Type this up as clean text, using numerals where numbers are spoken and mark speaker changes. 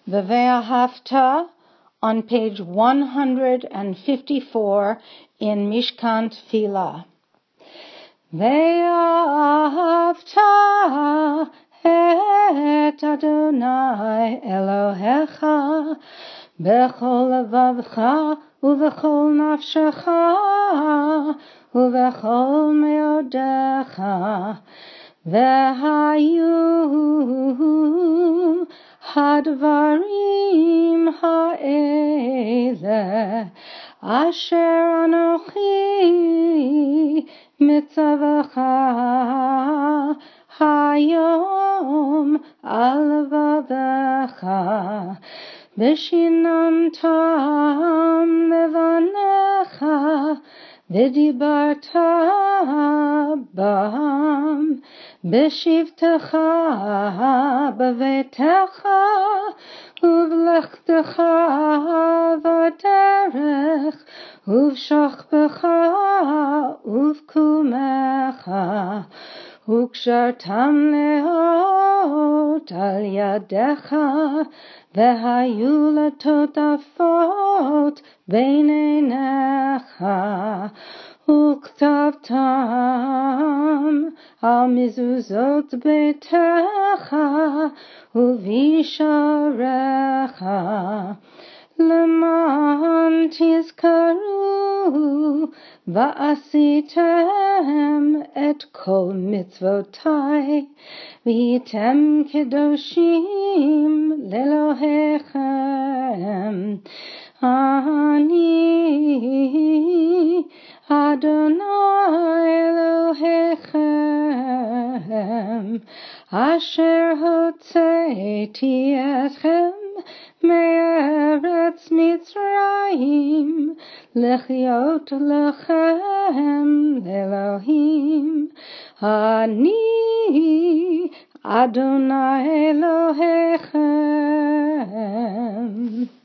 Speaker 1: V've'ahavta on page 154 in Mishkan Tefillah. Ve'ahavta et Adonai Elohecha bechol levavcha uvechol nafshecha uvechol meodecha ve'hayu hadvarim ha'ele asher anochi mitzavacha hayom al levavecha v'shinantam levanecha v'dibarta bam b'shivtecha b'vetecha uv'lechtecha v'derech uv'shachbecha uv'kumecha וקשרתם לאות על ידיך והיו לטוטפות בין עיניך וכתבתם על מזוזות ביתך ובשעריך למען תזכרו ועשיתם את כל מצוותי והייתם קדושים לאלוהיכם. אני אדוני אלוהיכם אשר הוצאתי אתכם מארץ מצרים לחיות לכם לאלוהים. אני אדוני אלוהיכם.